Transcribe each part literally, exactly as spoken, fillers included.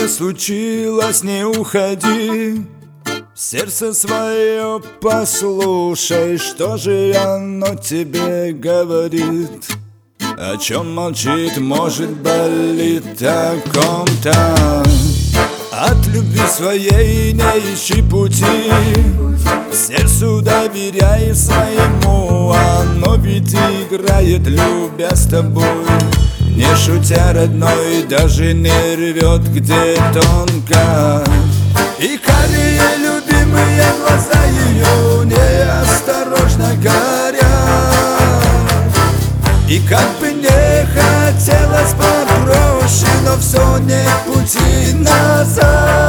не случилось, не уходи. Сердце свое послушай, что же оно тебе говорит. О чем молчит, может болит, о ком-то. От любви своей не ищи пути, сердцу доверяй своему. Оно ведь играет, любя с тобой. Не шутя, родной, даже не рвет, где тонко. И карие любимые глаза ее неосторожно горят. И как бы не хотелось попроще, но все нет пути назад.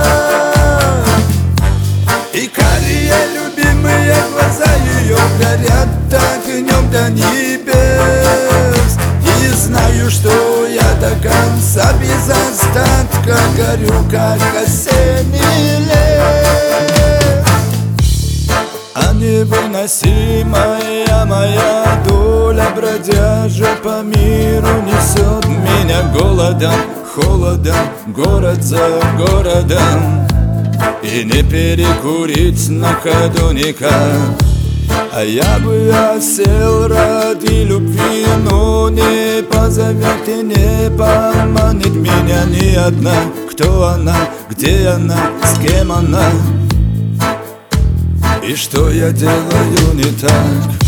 И карие любимые глаза ее горят огнем до небес. И знаю, что я до конца без остатка горю, как осенний лес. А невыносимая моя доля, бродяжа по миру, несет меня голодом, холодом, город за городом. И не перекурить на ходу никак. А я бы осел ради любви, но не позовет и не поманит меня ни одна. Кто она, где она, с кем она, и что я делаю не так?